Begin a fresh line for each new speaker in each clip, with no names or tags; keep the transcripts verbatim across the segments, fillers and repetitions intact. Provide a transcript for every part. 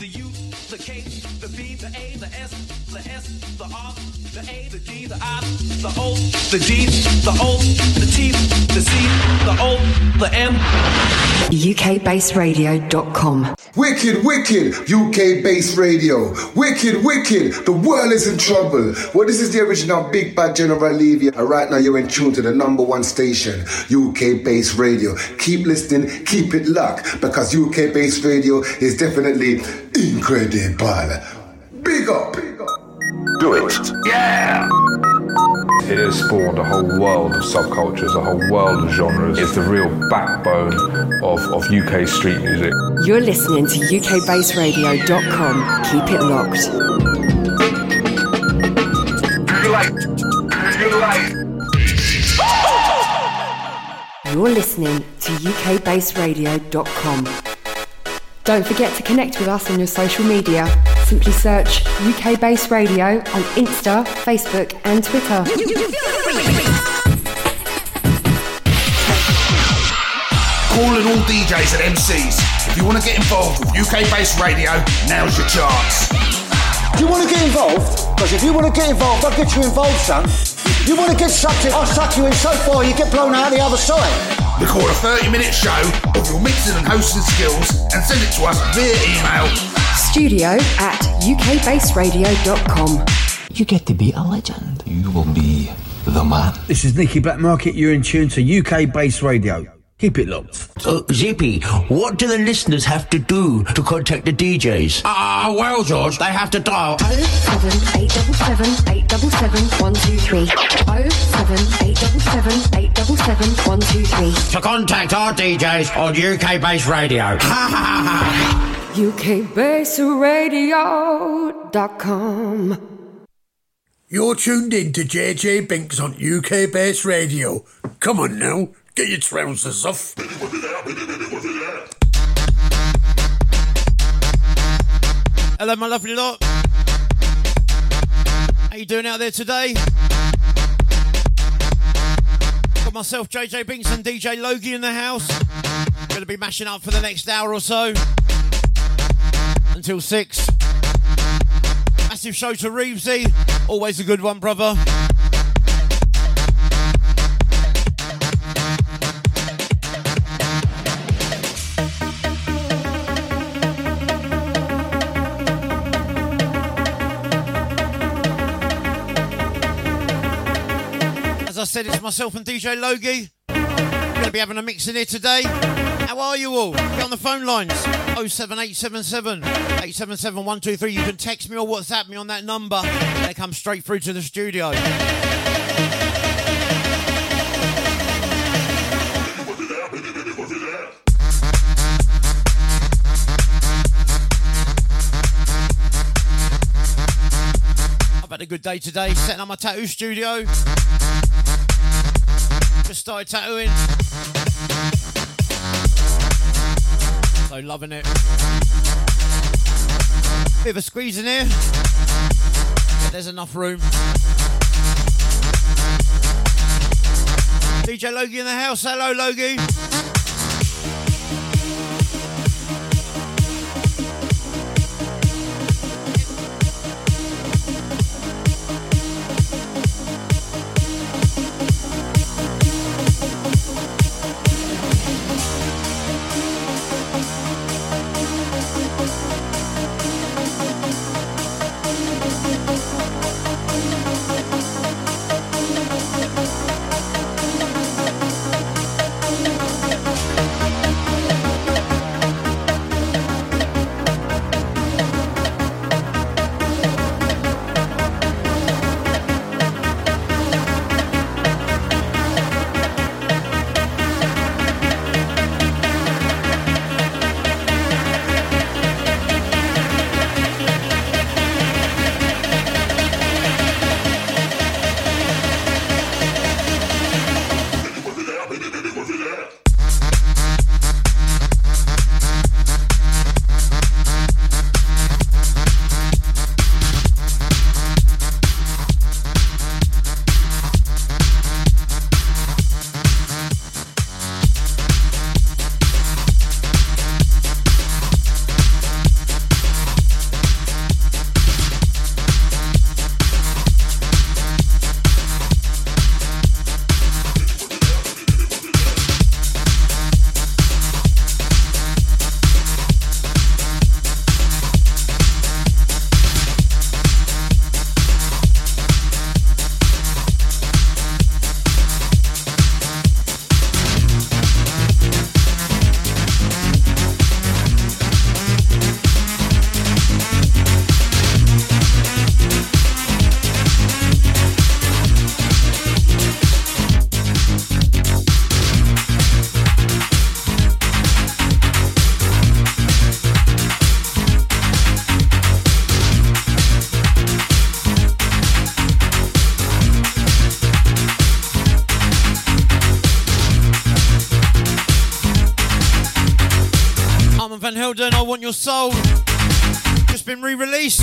the U, the K, the B, the A, the S, the S, the R, the A, the G, the I, the O, the G, the O, the T, the C, the O, the M.
U K Bass Radio dot com.
Wicked, wicked, U K Bass Radio. Wicked, wicked, the world is in trouble. Well, this is the original Big Bad General Levy. And right now you're in tune to the number one station, U K Bass Radio. Keep listening, keep it locked, because U K Bass Radio is definitely incredible. Big up, big up.
Do it. Yeah!
It has spawned a whole world of subcultures, a whole world of genres. It's the real backbone of, of U K street music.
You're listening to U K Bass Radio dot com. Keep it locked.
Do you like? Do you like?
You're listening to U K Bass Radio dot com. Don't forget to connect with us on your social media. Simply search U K Bass Radio on Insta, Facebook and Twitter.
Calling all D Js and M Cs. If you want to get involved with U K Bass Radio, now's your chance.
Do you want to get involved? Because if you want to get involved, I'll get you involved, son. You want to get sucked in, I'll suck you in so far you get blown out the other side.
Record a thirty minute show of your mixing and hosting skills and send it to us via email.
Studio at U K Bass Radio dot com.
You get to be a legend. You will be the man.
This is Nicky Blackmarket. You're in tune to U K Bass Radio. Keep it locked.
Uh, Zippy, what do the listeners have to do to contact the D Js?
Ah, uh, well, George, they have to dial
oh seven eight seven seven eight seven seven one two three. oh seven eight seven seven eight seven seven one two three.
to contact our D Js on U K Bass Radio.
U K Bass Radio dot com.
You're tuned in to J J Binks on U K Bass Radio. Come on now, get your trousers off.
Hello, my lovely lot. How you doing out there today? Got myself, J J Binks and D J Logie in the house. Going to be mashing up for the next hour or so. Until six. Massive show to Reevesy. Always a good one, brother. As I said, it's myself and D J Logie. Going to be having a mix in here today. How are you all? Get on the phone lines. oh seven eight seven seven eight seven seven one two three. You can text me or WhatsApp me on that number. They come straight through to the studio. I've had a good day today, setting up my tattoo studio. Just started tattooing. So loving it. Bit of a squeeze in here, but there's enough room. D J Logie in the house. Hello, Logie. Van Helden, I Want Your Soul. Just been re-released.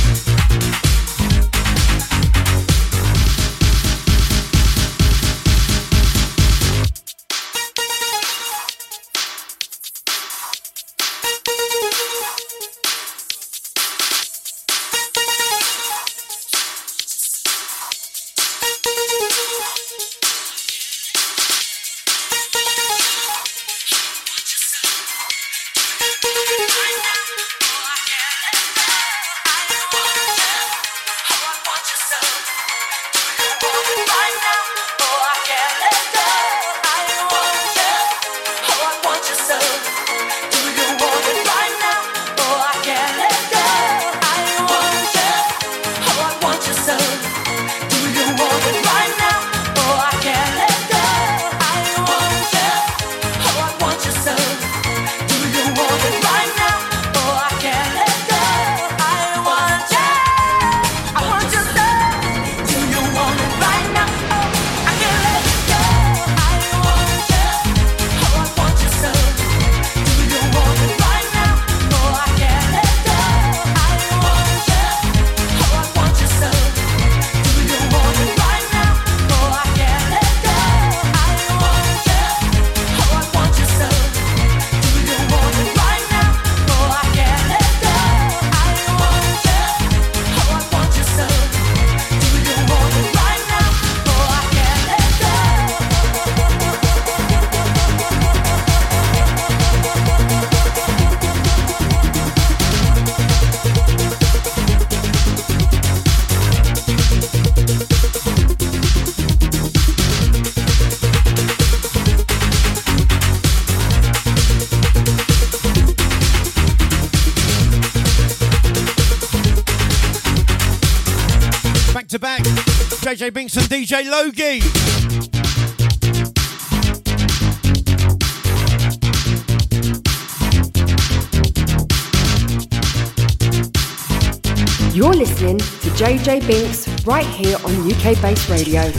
To back, J J Binks and D J Logie.
You're listening to J J Binks right here on U K Bass Radio.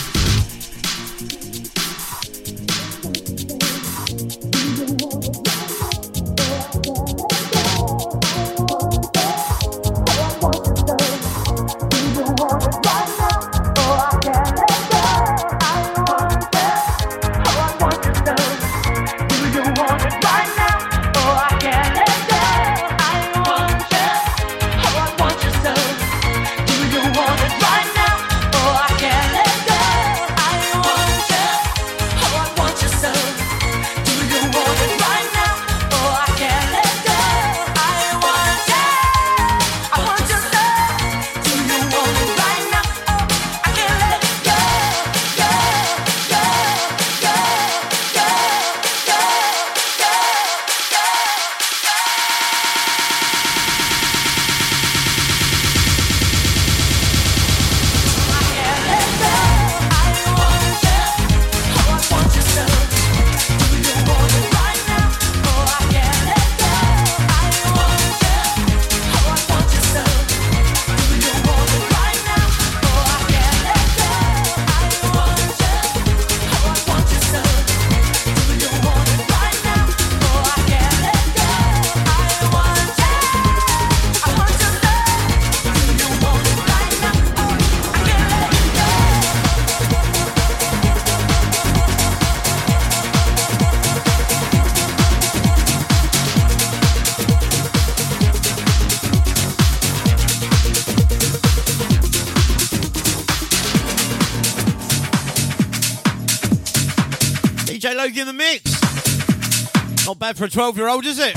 Logie in the mix. Not bad for a twelve year old, is it?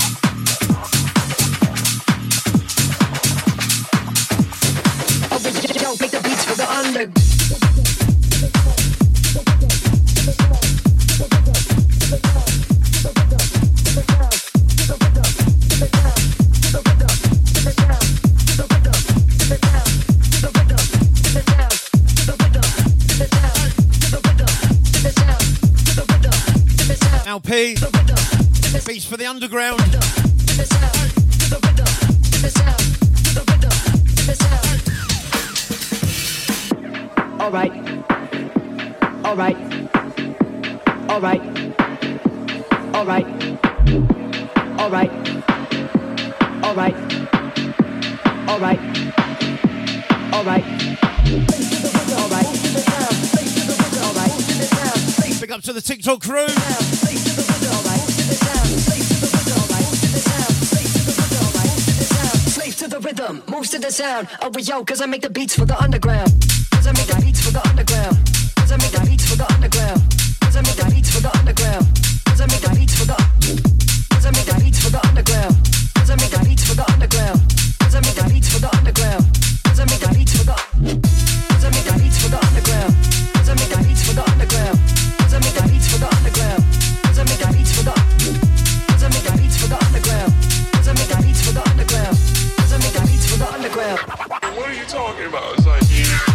Original, make the beats for the under.
L P, beats for the underground.
All right, all right, all right, all right, all right. Alright. Alright. Alright. Alright. Alright.
Big up to the TikTok crew.
Slave to the rhythm, moves to the sound. Oh, we yo, cause I make the beats for the underground. Cause I make the beats for the underground. Cause I make the beats for the underground. Cause I make the beats for the underground. Cause I make the beats for the Cause I make the beats for the underground. Cause I make the beats for the underground. Cause I make the beats for the underground. Cause I make the beats for the Cause I make the beats for the underground. Cause I make the beats for the underground. Cause I make the beats for the underground. Cause I make the beats for the Cause I make the beats for the underground. Cause I make the beats for the underground. Cause I make the beats for the underground.
What are you talking about? It's like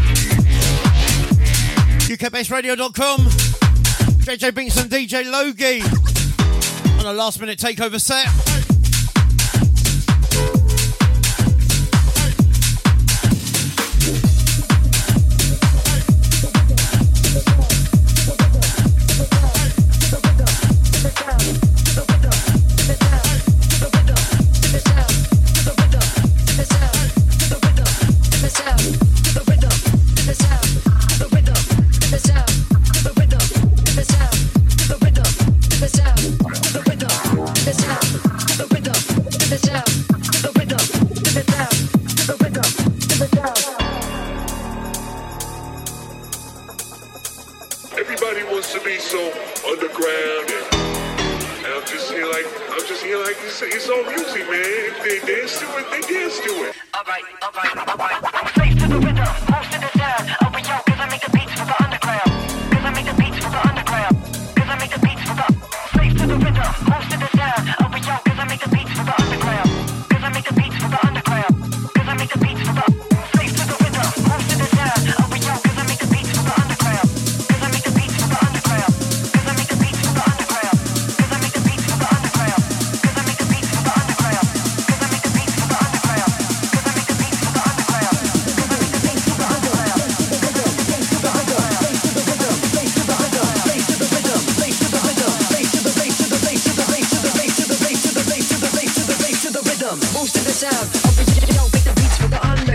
U K Bass Radio dot com. J J Binks and D J Logie on a last minute takeover set.
everybody wants to be so underground, and, and I'm just here like I'm just here like it's, it's all music, man. If they dance to it, they dance to it.
All right, all right, all right. I'm slave to the rhythm, most to the sound. Oh, we yo, cause I make the beats for the underground. Cause I make the beats for the underground. Cause I make the beats for the slave to the rhythm, most to the sound. Oh, we yo, cause I make the beats for the underground. Cause I make the beats for the underground. Cause I make the beats for the slave to the rhythm, most to the sound. Oh, we yo, cause I make the beats for the underground. Cause I make the beats for the underground. Cause I make the beats for the underground. Cause I make the beats for the underground. Cause I make the beats for the underground. Cause I make the beats for the underground. Cause I make the beats for the underground. Cause I make the beats for the underground. Moves to the sound of the yo, make the beats for the under.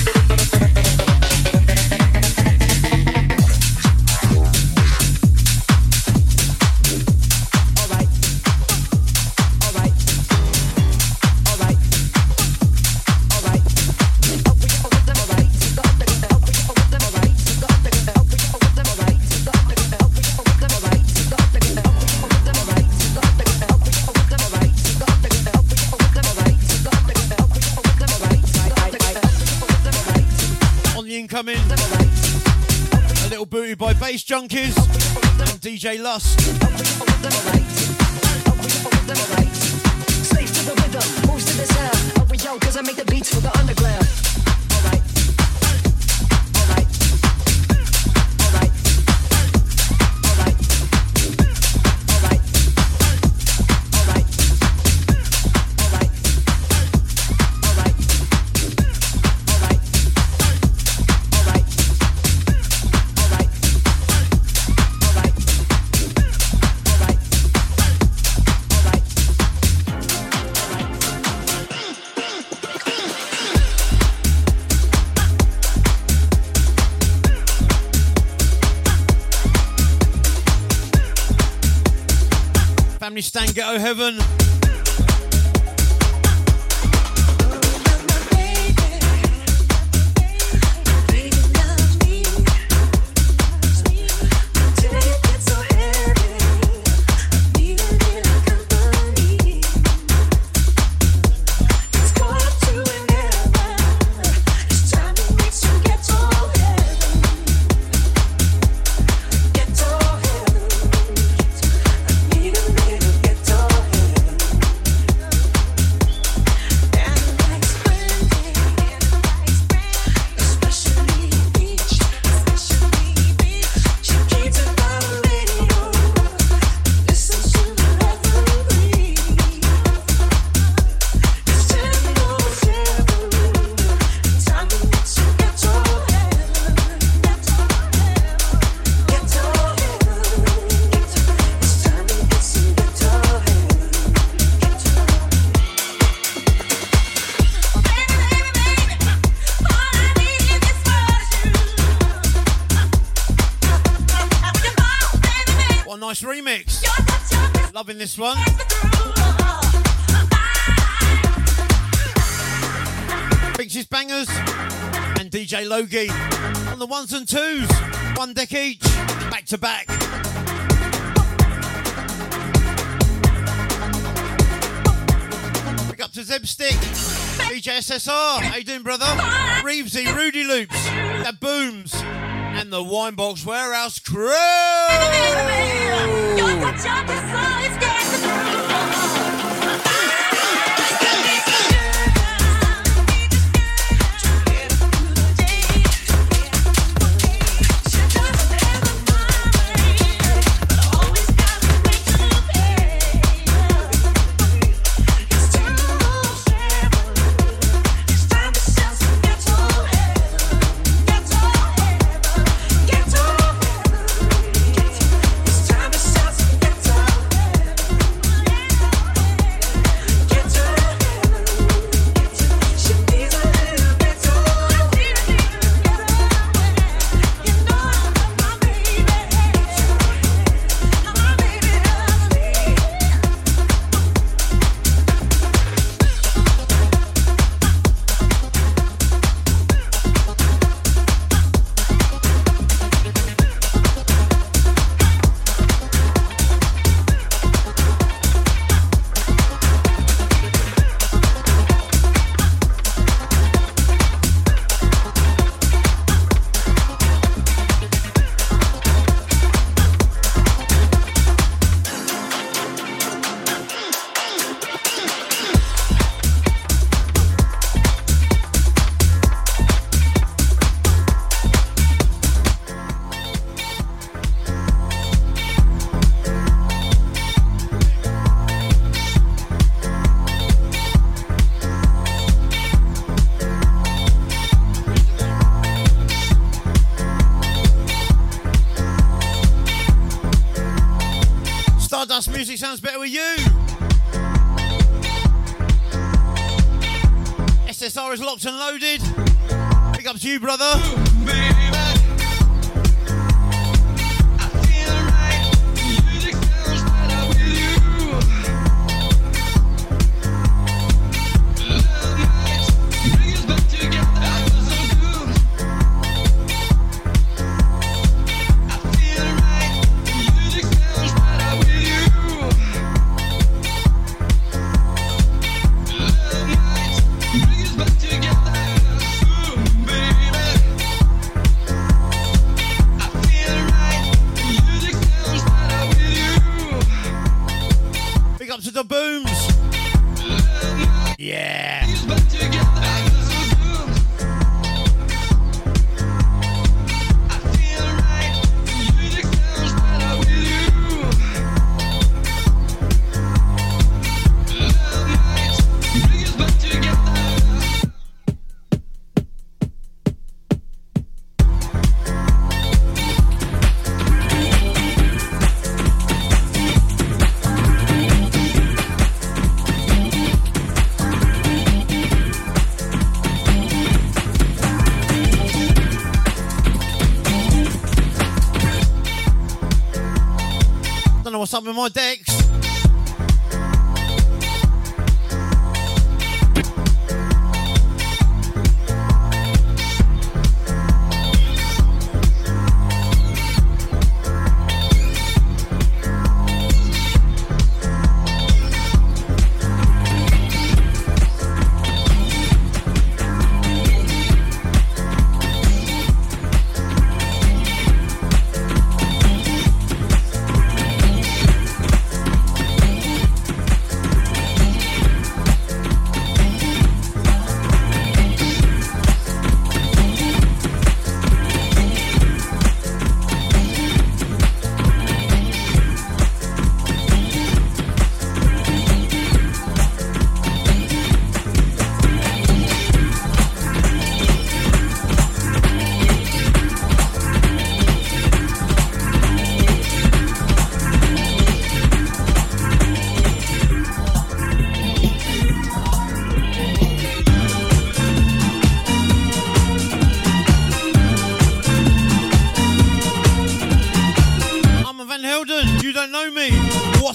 Incoming, a little booty by Bass Junkies and D J Lust.
Slave to the rhythm, moves to the sound. Oh, we yo, cause I make the beats for the underground. Alright. Alright. Alright. Alright. Alright. Alright. Alright. Alright.
Family Stan Ghetto Heaven.
Get
Loving this one. Binks' Bangers and D J Logie on the ones and twos. One deck each, back to back. Pick up to Zebstick, D J S S R, how you doing, brother? Reevesy, Rudy Loops, that booms, and the Winebox Warehouse crew. Music sounds better with you. S S R is locked and loaded. Big up to you, brother. The booms. Yeah. What's up with my decks?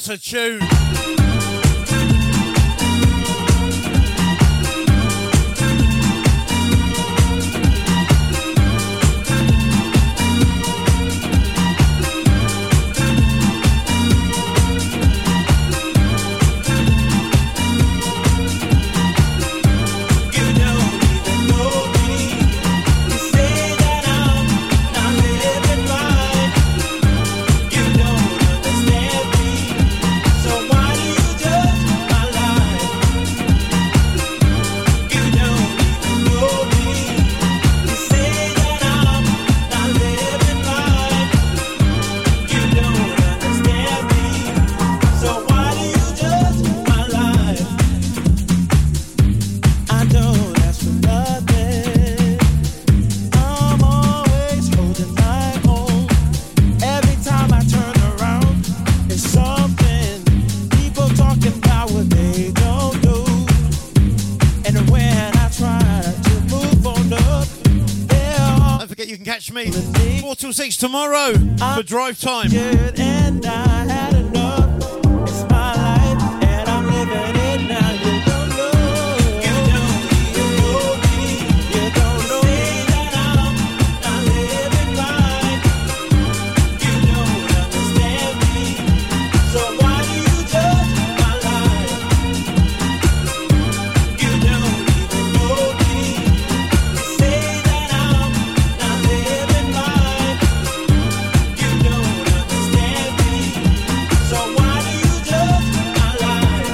What a tune. Me four till six tomorrow for drive time.
And I had enough. It's my life and I'm living it now. You don't know. You don't even know me. You don't know me. That I'm not living right. You don't understand me. So why do you judge my life? You don't even know me. You say that I'm not living right. You don't understand me. So why do you judge my life?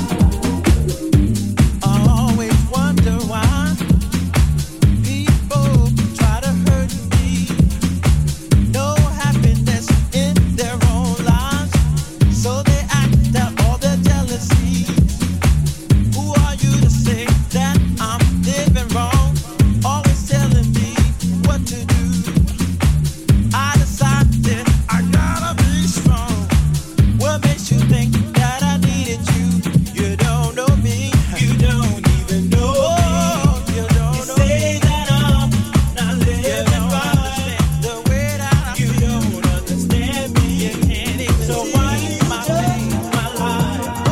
I always wonder why people try to hurt me. No happiness in their own lives, so they act out all their jealousy. Who are you to say that I'm living wrong? Always telling me what to do. I decided I gotta be strong. What makes you think that I needed you? You don't know me. You don't even know me. You don't know say that I'm not living right. The way that I you don't understand me. You can't even so why my pain, my life? Oh,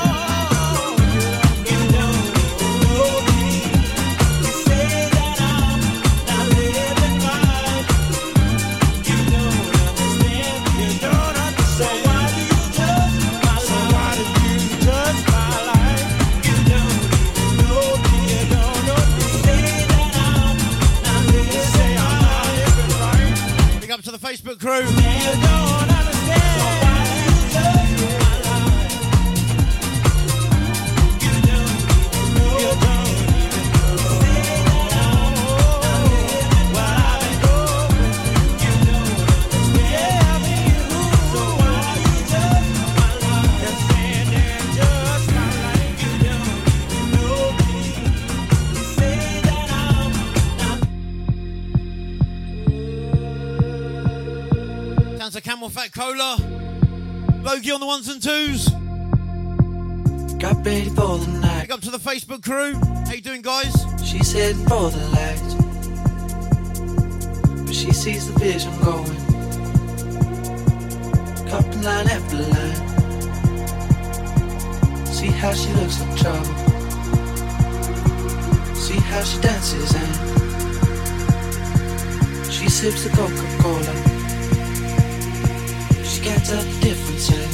you don't even know me. You say that I'm not living right. You don't understand me. You don't understand. So why do you judge my life? So why do you judge my life? You don't even know me. You don't know me. Say that I'm not living. Say I'm not living right.
Big up to the Facebook crew.
You don't understand. So why do you judge my life? You don't even know. You don't even know. Say that I'm not living what I've been going. You don't understand me. So why do you judge my life? You're saying and judge my life. You don't even know me. You say that I'm not.
Down to Camel Fat Cola. Logie on the ones and twos.
Got ready for the night.
Big up to the Facebook crew. How you doing, guys?
She's heading for the light, but she sees the vision going. Couple line after line. See how she looks like trouble. See how she dances and she sips the Coca-Cola. She can't tell the difference yet.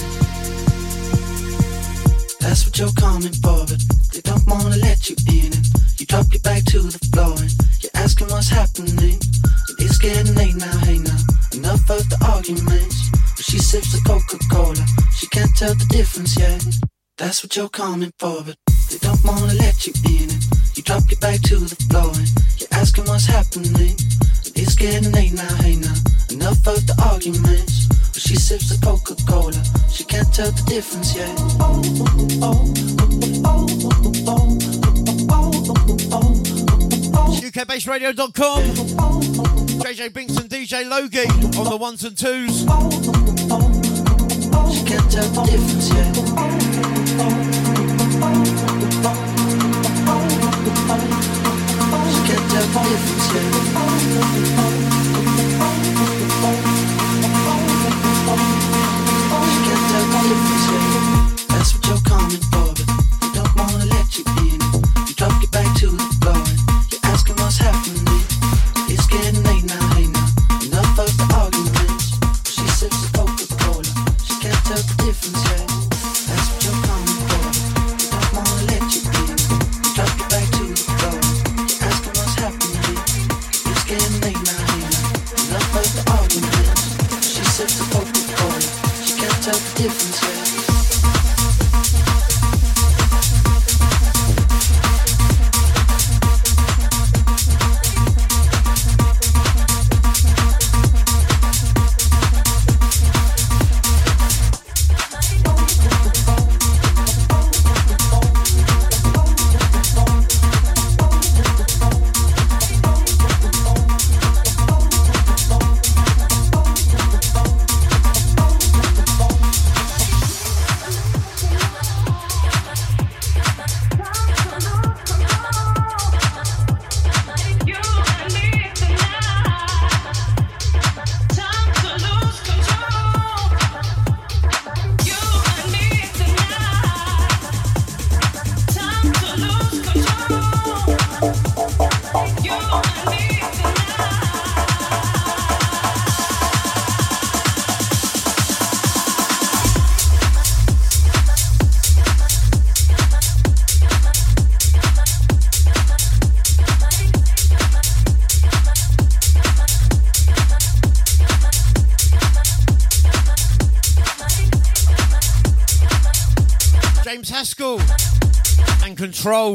That's what you're coming for, but they don't wanna let you in it. You drop your back to the floor and you're asking what's happening. It's getting late now, hey now. Enough of the arguments. But she sips the Coca-Cola. She can't tell the difference yet. That's what you're coming for, but they don't wanna let you in it. You drop your back to the floor and you're asking what's happening. It's getting late now, hey now. Enough of the arguments. But she sips the Coca-Cola. She can't tell the difference yet.
U K Base Radio dot com. J J Binks and D J Logie on the ones and twos.
She can't tell the difference yet. She can't tell the difference yet. She can't tell the difference yet.
Haskell and Control.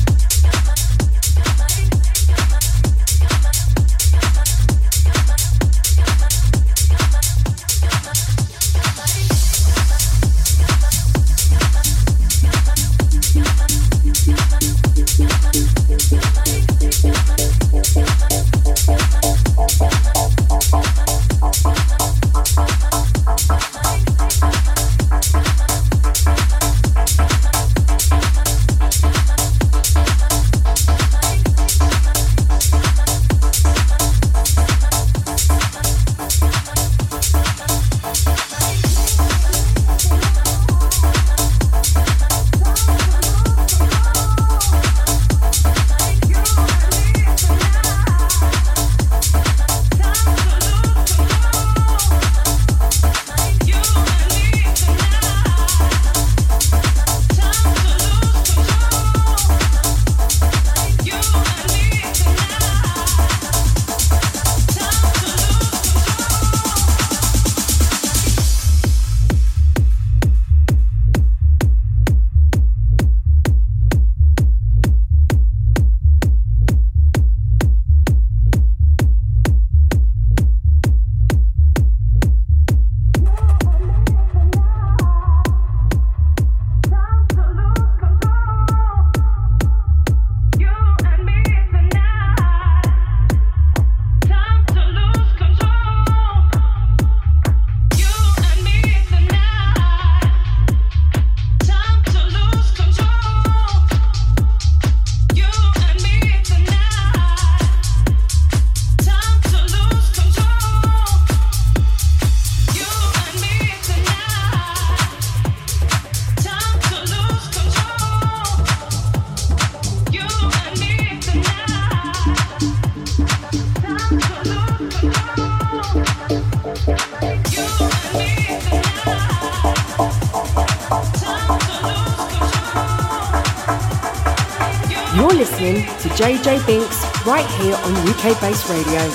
You're listening to J J Binks right here on U K Bass Radio.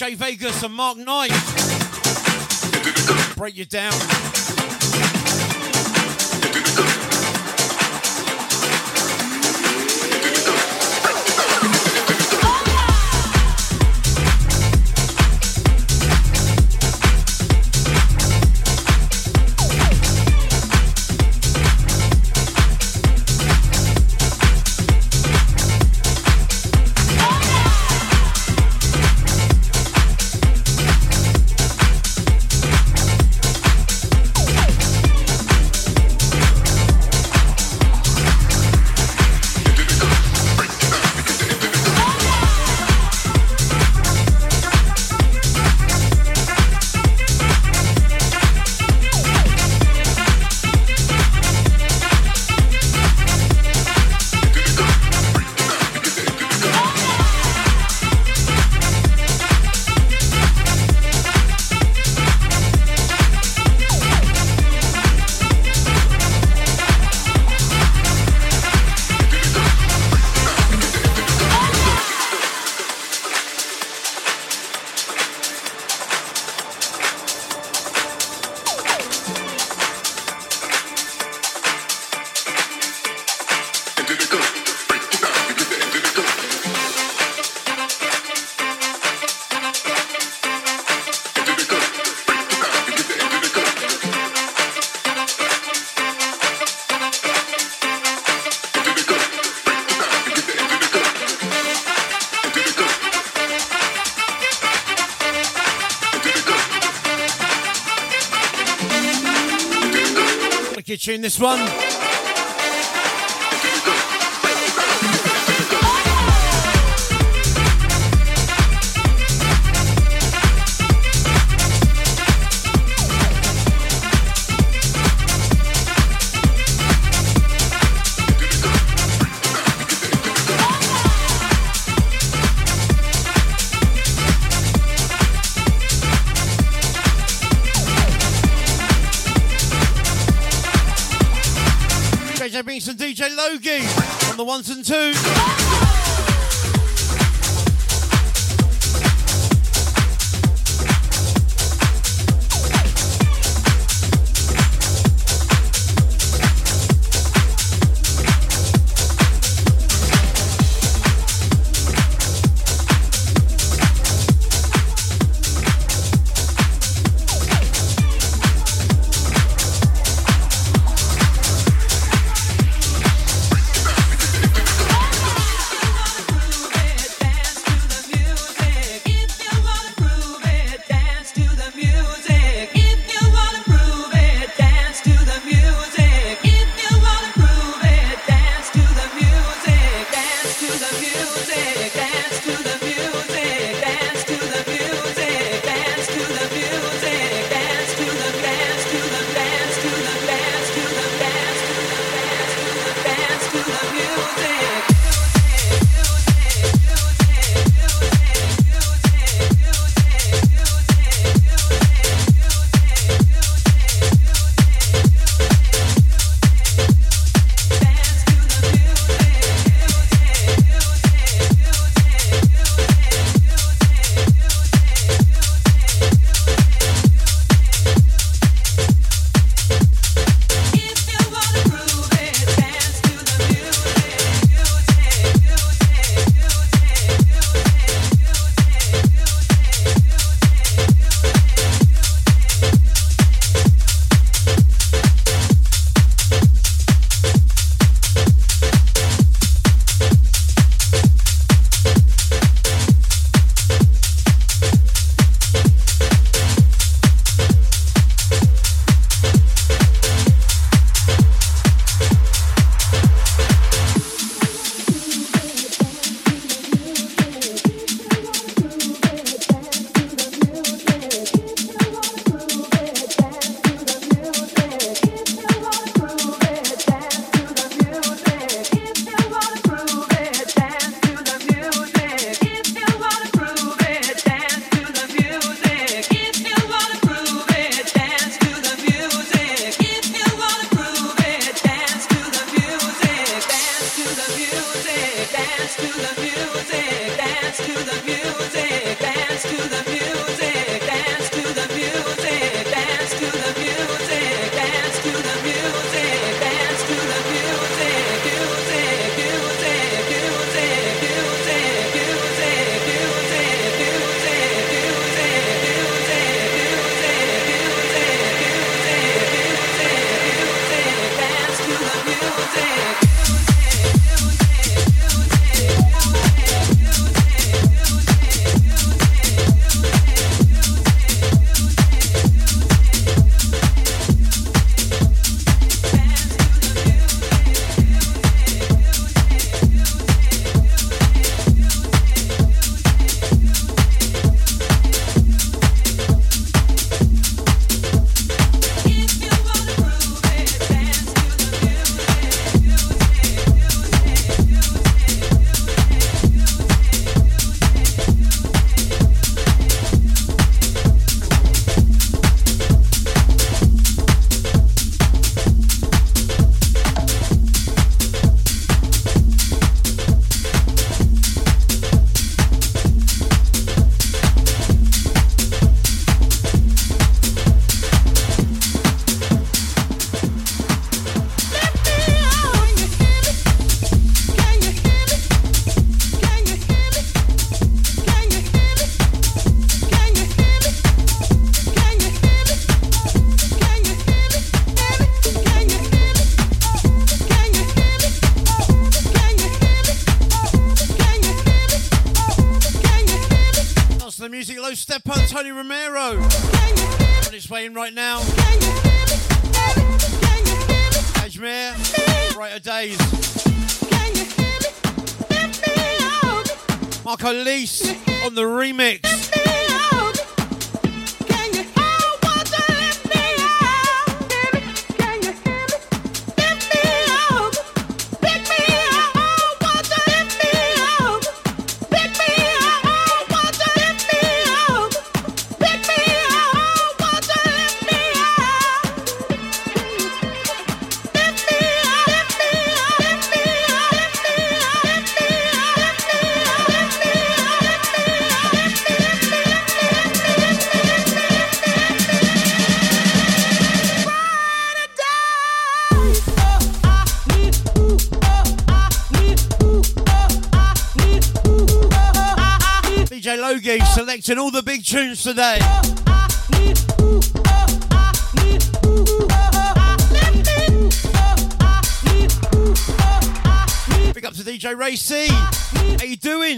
Jay Vegas and Mark Knight. Break you down. Tune this one. J J Binks and D J Logie on the ones and twos. Step on Tony Romero. On its way in right now. Kashmir, Brighter Days. Marco Leese on the remix. Logie selecting all the big tunes today. Big up to D J Ray C. How you doing?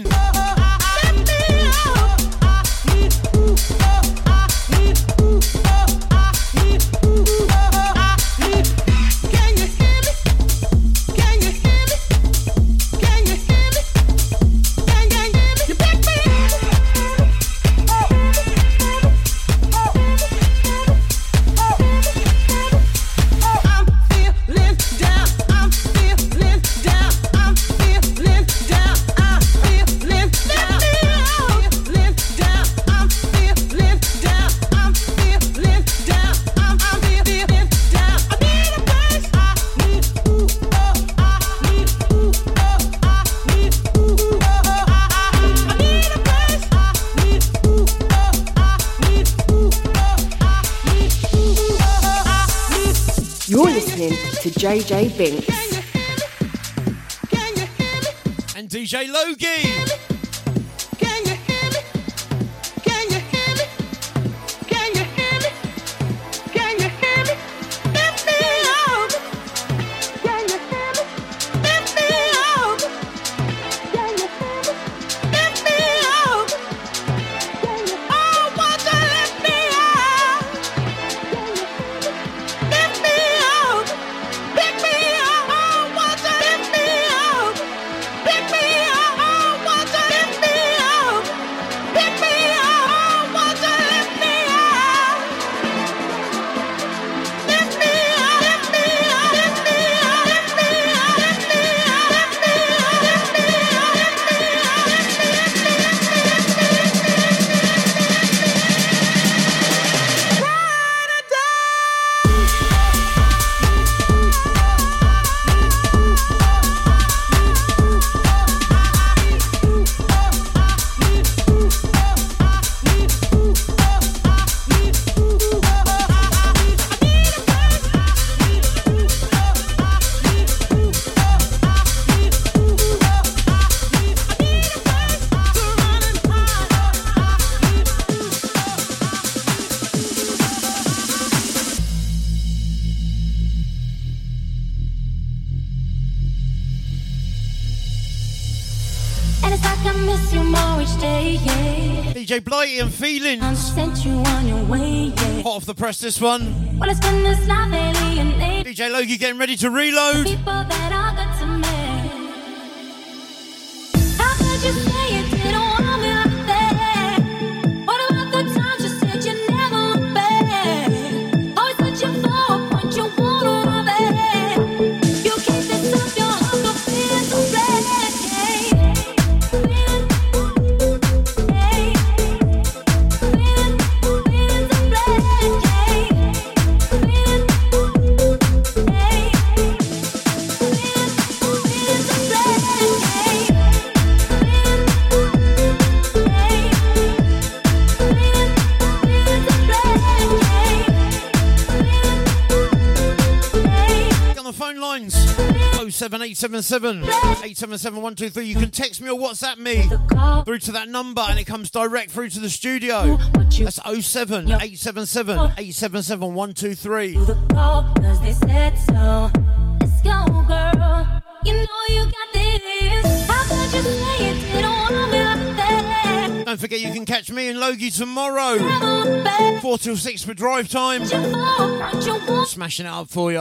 J J Binks
and D J Logie. D J Blighty and Feelings.
Sent you on your way, yeah.
Hot off the press, this one.
Well, it's been this life alienated.
D J Logie getting ready to reload.
People that are good to me. How could you say it didn't want me like that? What about the times you said you never look back? Always searching for a point you wanna rub it. You keep this up, your heart will feel so black.
oh seven eight seven seven, eight seven seven, one two three. You can text me or WhatsApp me through to that number and it comes direct through to the studio. That's oh seven eight seven seven, eight seven seven, one two three.
Cause they said so. Let's go, girl. You know you got this. How could you say it didn't want me like that?
Don't forget forget you can catch me and Logie tomorrow. four till six for drive time. Smashing it up for you.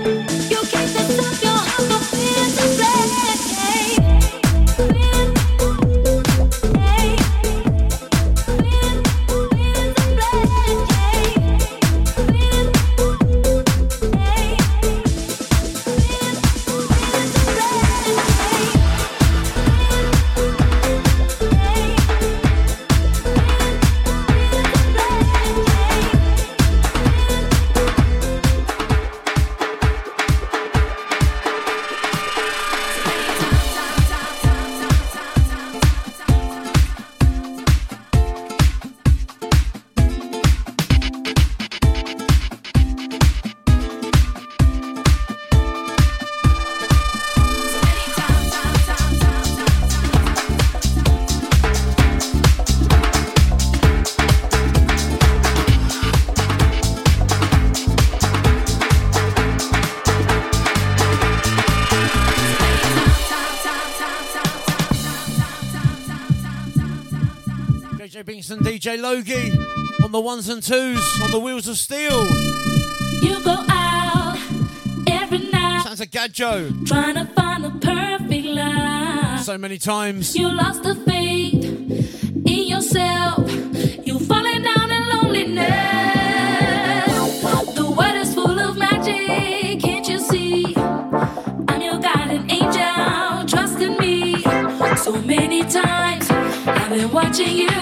D J Logie on the ones and twos, on the wheels of steel.
You go out every night.
Sounds like Gadjo.
Trying to find the perfect line.
So many times.
You lost the faith in yourself. You're falling down in loneliness. The world is full of magic, can't you see? I'm your guiding angel, trust in me. So many times I've been watching you.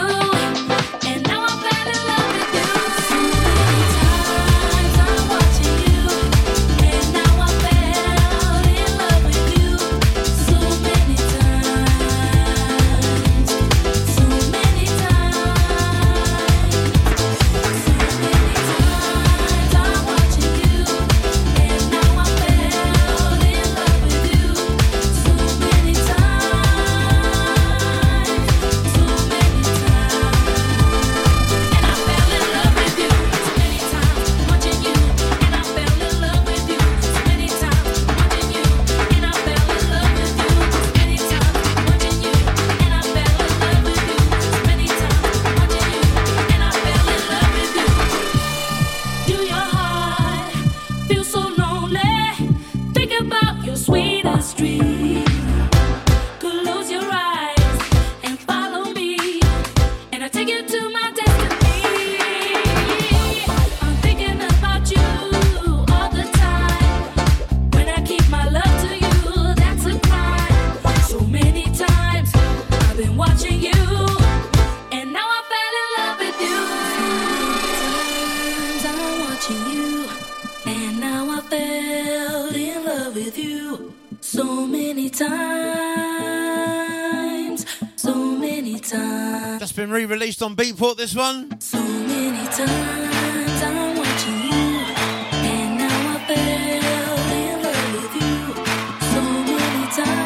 Re-released on Beatport, this one.
So many times I'm watching you, and now I fell in love with you. So many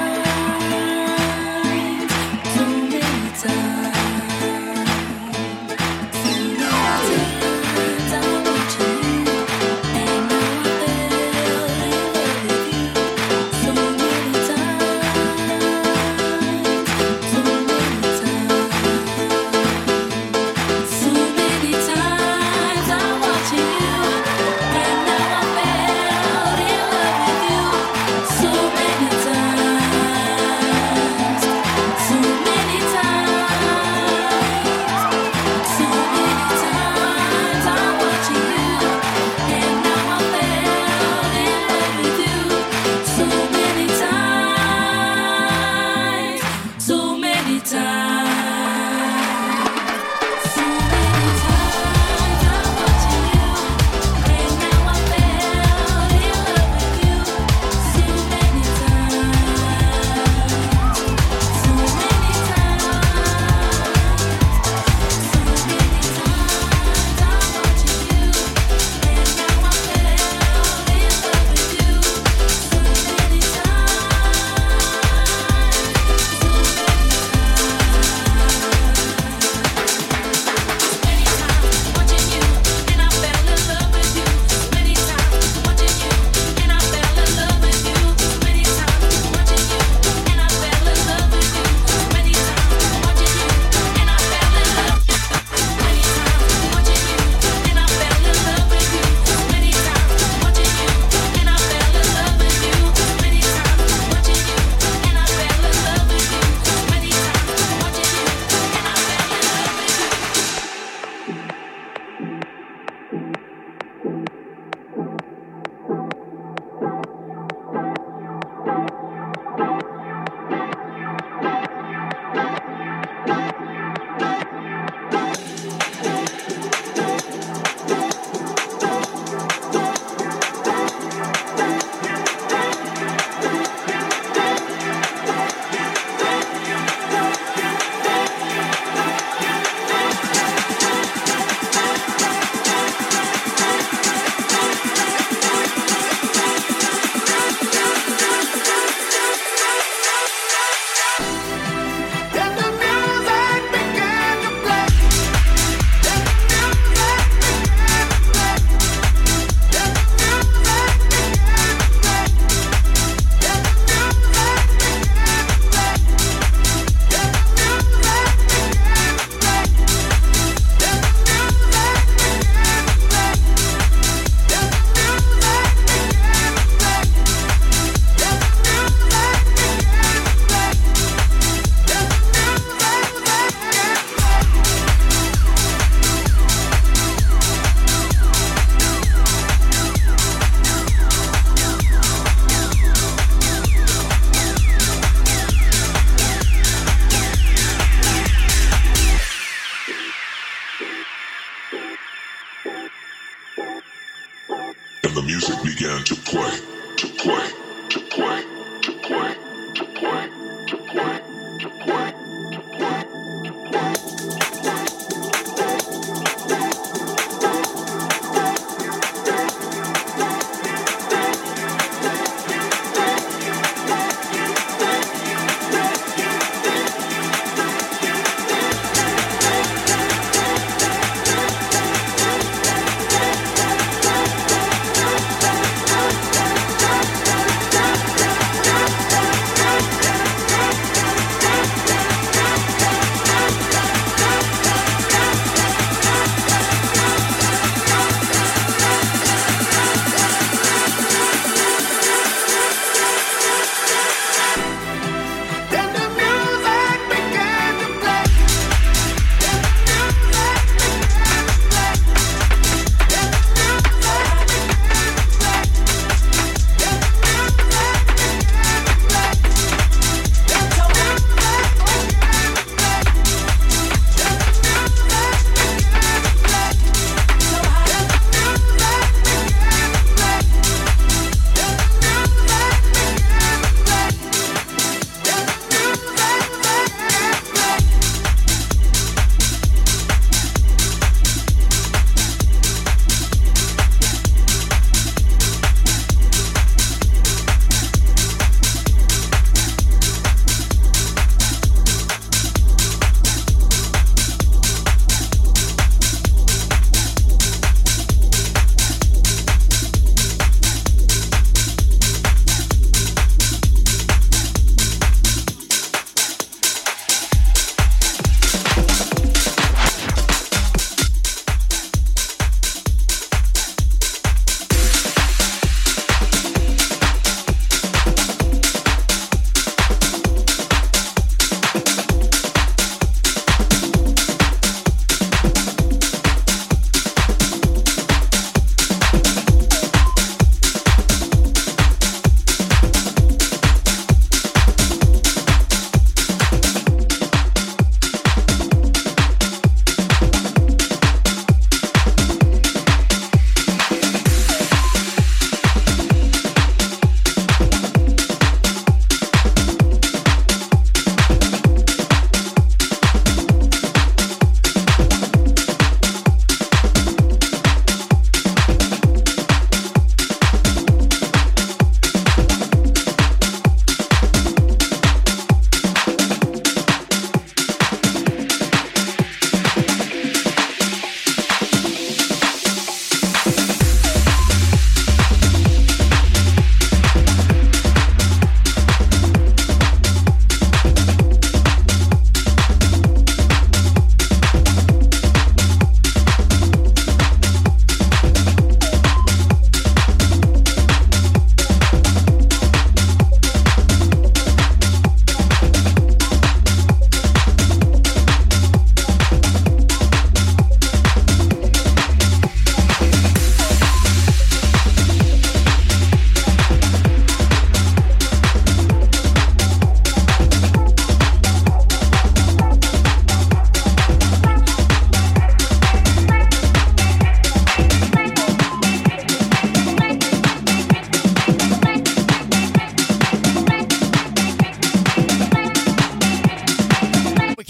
times, so many times, so many times I'm watching you, and now I fell in love with you. So many times, so many times. So many times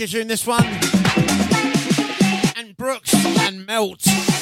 package in this one. And Brooks and Melt.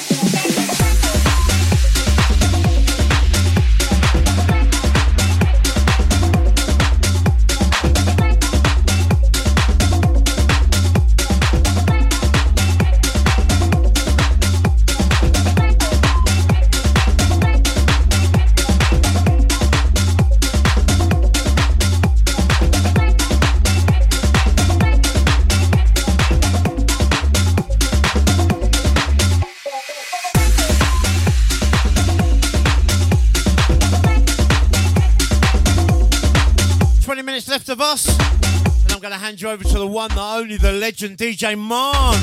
Left of us, and I'm going to hand you over to the one, the only, the legend D J Marn.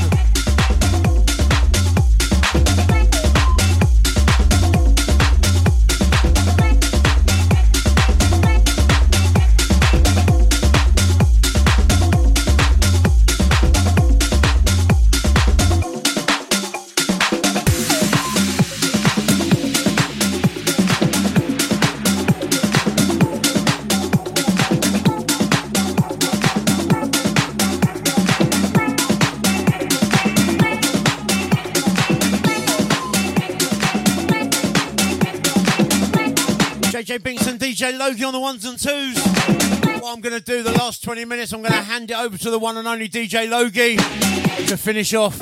D J Binks and D J Logie on the ones and twos. What I'm going to do the last twenty minutes, I'm going to hand it over to the one and only D J Logie to finish off.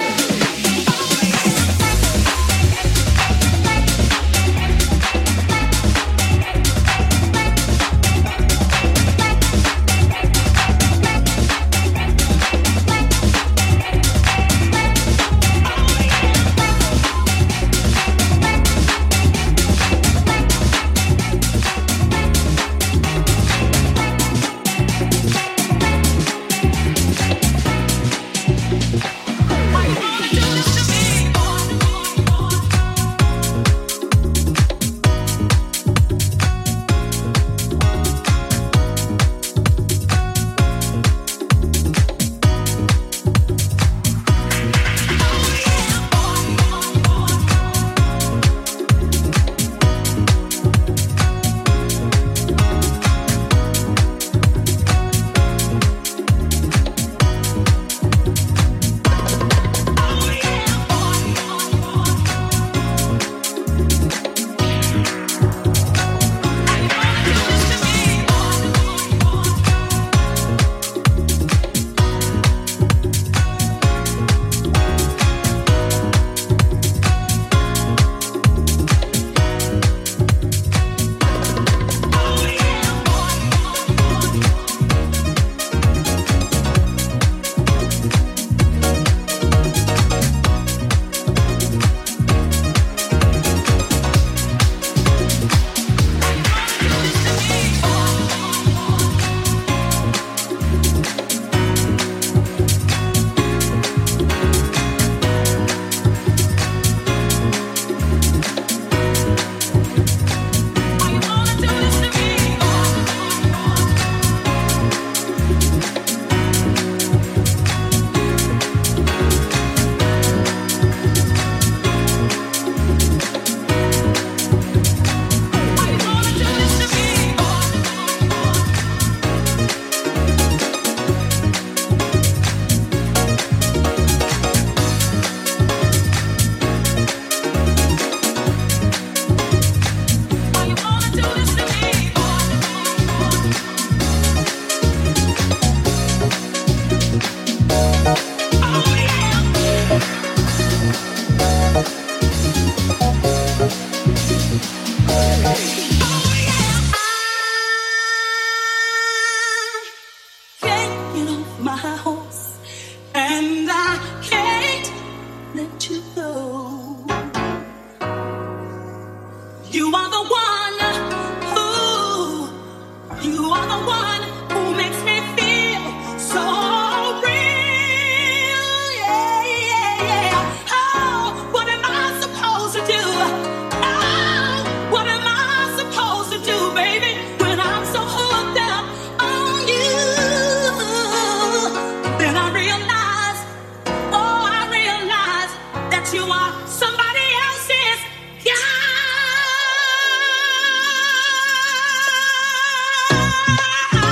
Ah!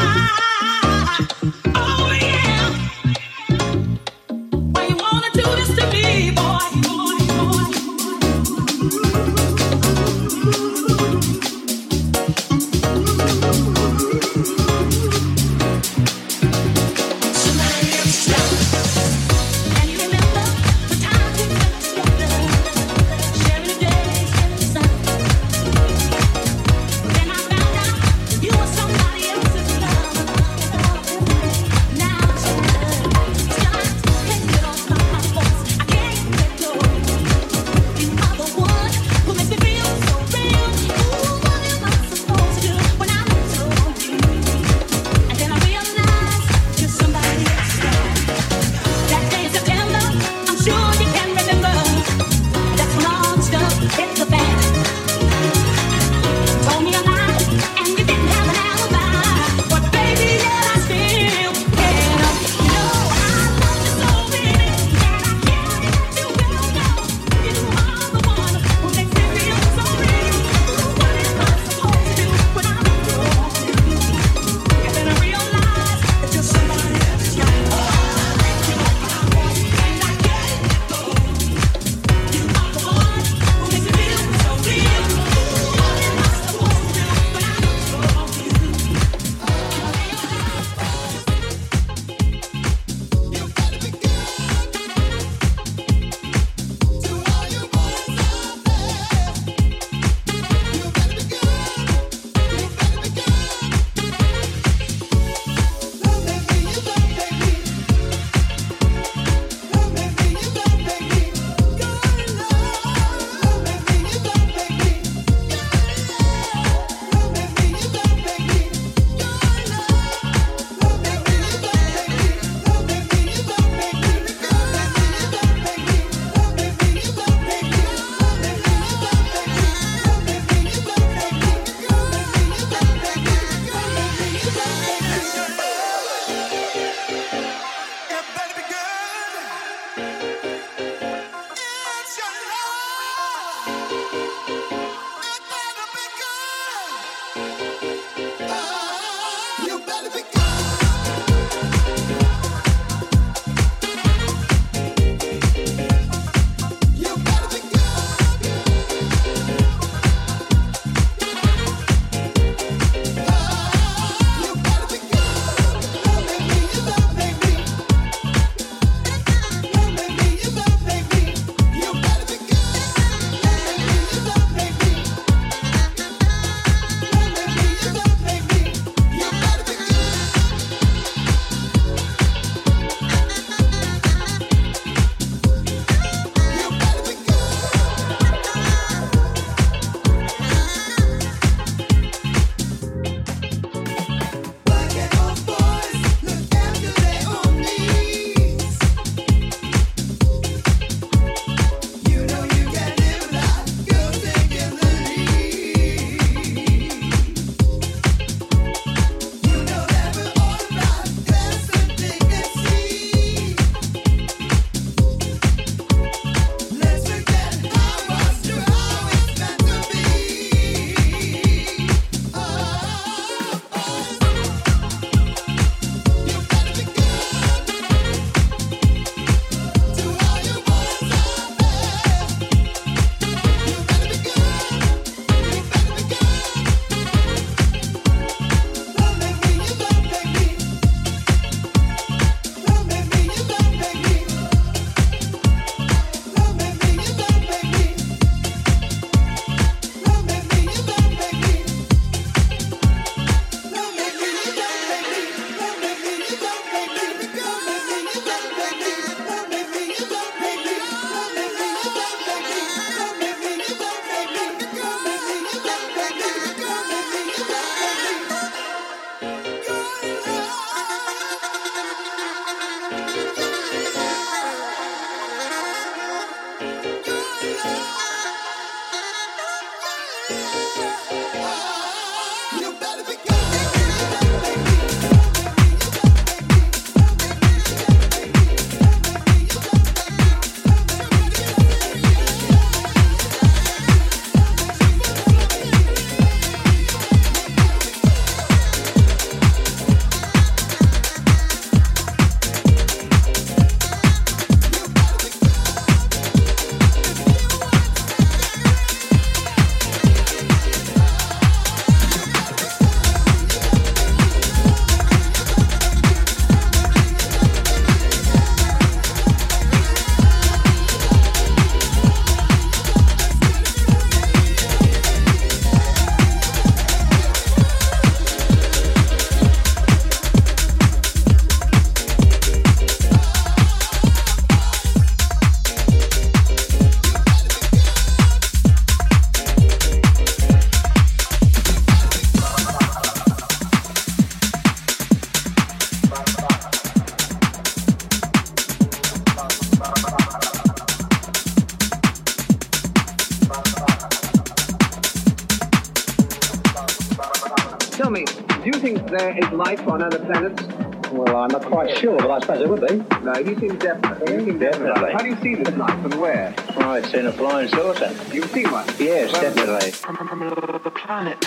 Do you think there is life on other planets?
Well, I'm not quite sure, but I suppose it would be.
No, you seem definite. You seem definite.
Definitely.
How do you see this life and where?
Oh, it's in a flying saucer.
You've seen one?
Yes,
Well,
definitely.
The planet.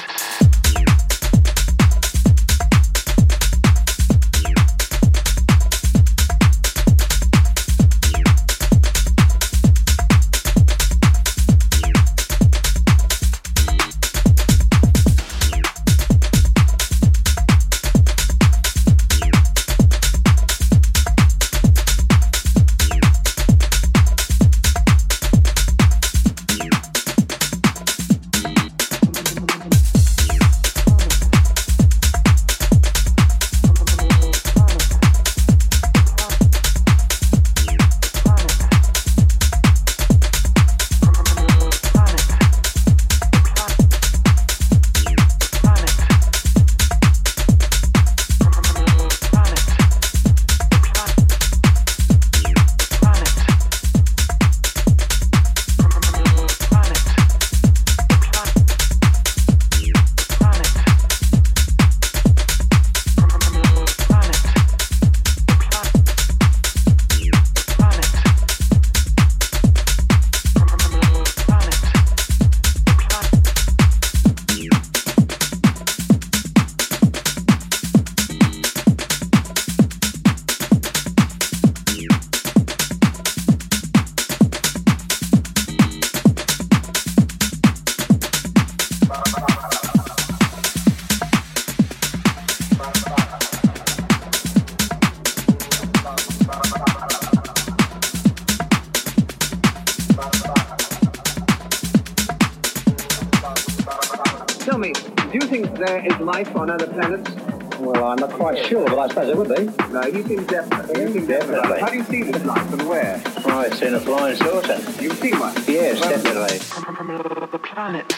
Tell me, do you think there is life on other planets?
Well, I'm not quite sure, but I suppose it would be.
No, you seem definite. You seem
Definitely.
definite. How do you see this life and where?
Oh, it's in a flying saucer.
You've seen one?
Yes,
Well,
definitely.
The planet.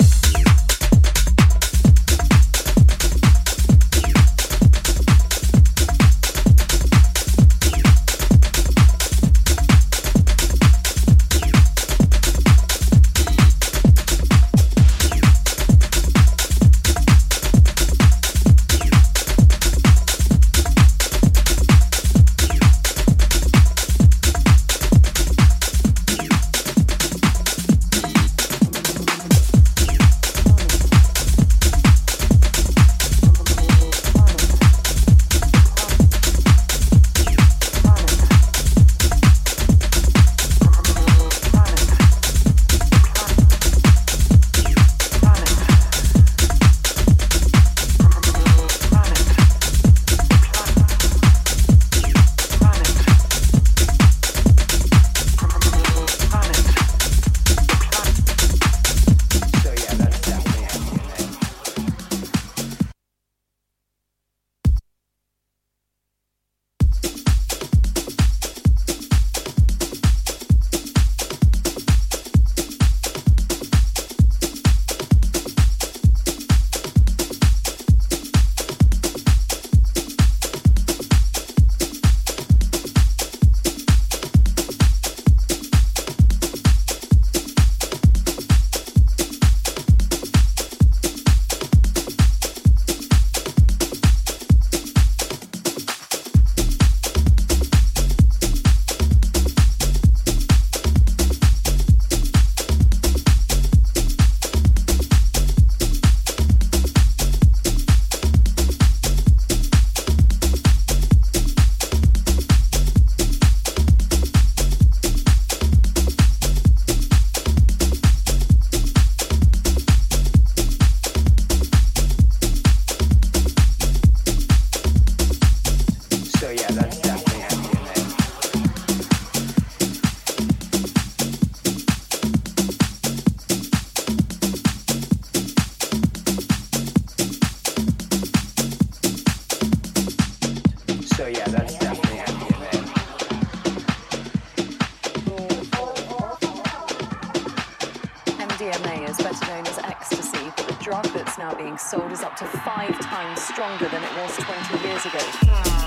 drug that's now being sold is up to five times stronger than it was twenty years ago.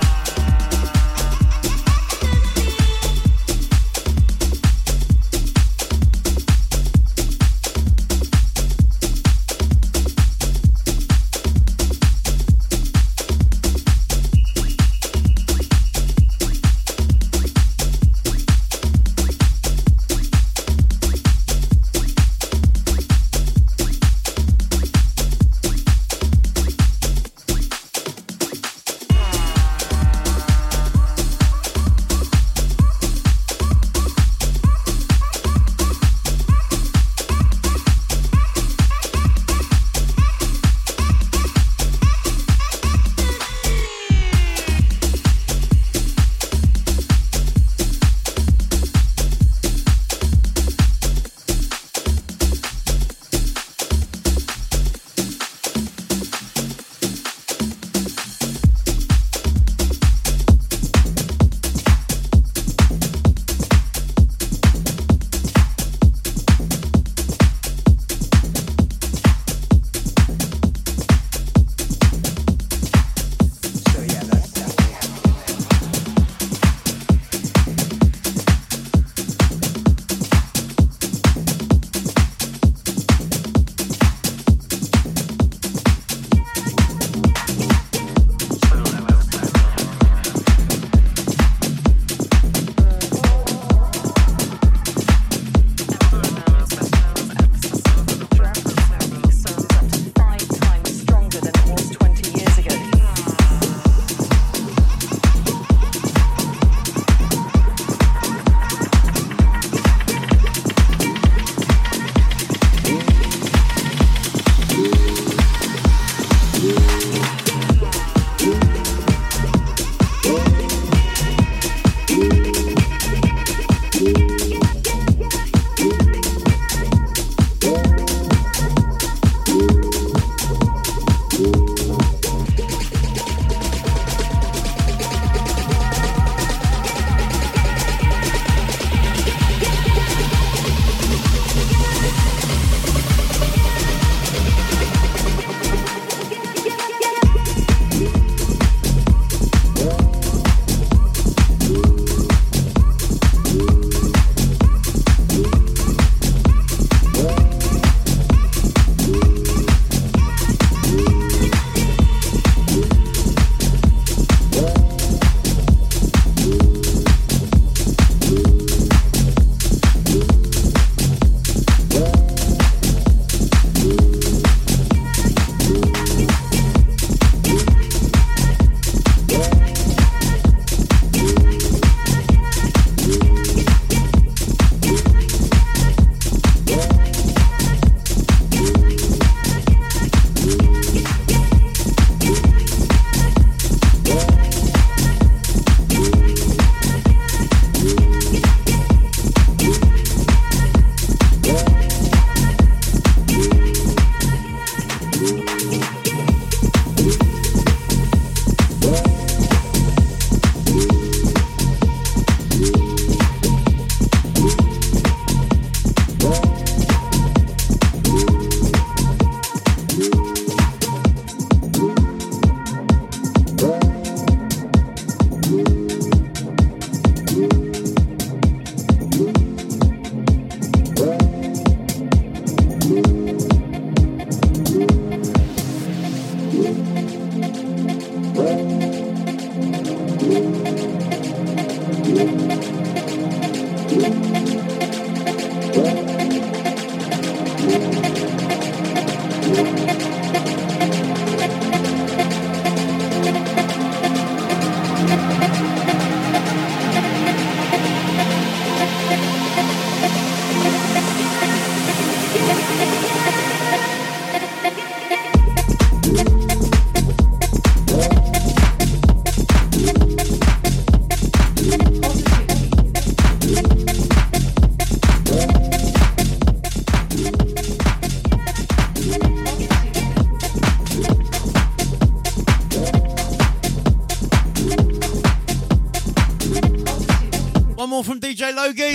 One more from D J Logie.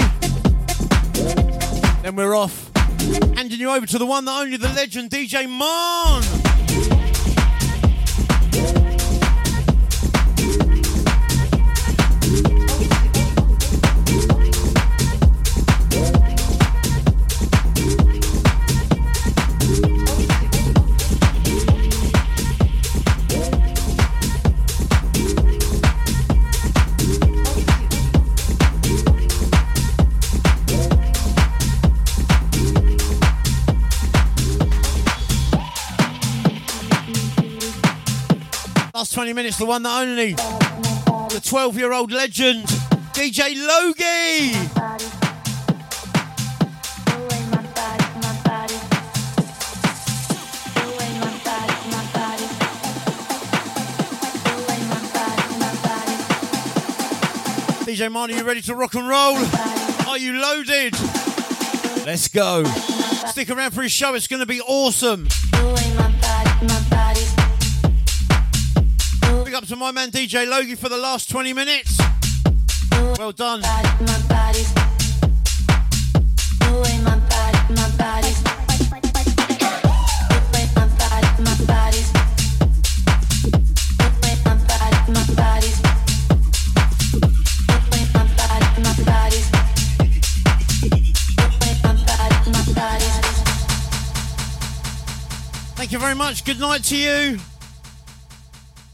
Then we're off. Handing you over to the one, the only, the legend, D J Mon. twenty minutes, the one, the only, the twelve-year-old legend, D J Logie. D J Marty, you ready to rock and roll? Are you loaded? Let's go. Stick around for his show, it's going to be awesome. Big up to my man D J Logie for the last twenty minutes. Well done. Thank you very much. Good night to you.